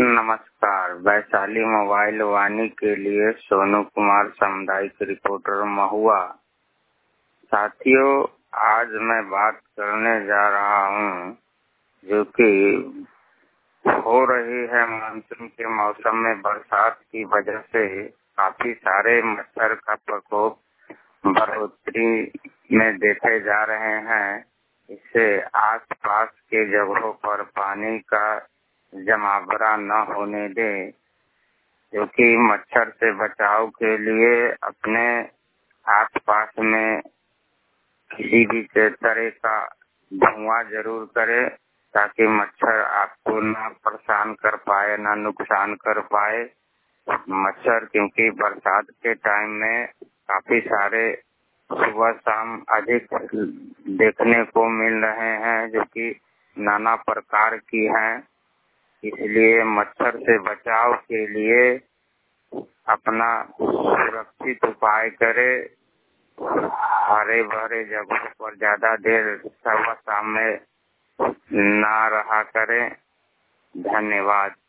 नमस्कार। वैशाली मोबाइल वाणी के लिए सोनू कुमार, सामुदायिक रिपोर्टर, महुआ। साथियों, आज मैं बात करने जा रहा हूँ जो कि हो रही है मानसून के मौसम में बरसात की वजह से काफी सारे मच्छर का प्रकोप बढ़ोतरी में देखे जा रहे हैं। इससे आसपास के जगहों पर पानी का जमावड़ा न होने दें, क्योंकि मच्छर से बचाव के लिए अपने आसपास में किसी भी तरह का धुआं जरूर करें, ताकि मच्छर आपको ना परेशान कर पाए, ना नुकसान कर पाए। मच्छर क्योंकि बरसात के टाइम में काफी सारे सुबह शाम अधिक देखने को मिल रहे हैं, जो कि नाना प्रकार की हैं। इसलिए मच्छर से बचाव के लिए अपना सुरक्षित उपाय करें। हरे भरे जगहों पर ज्यादा देर सुबह शाम में ना रहा करें। धन्यवाद।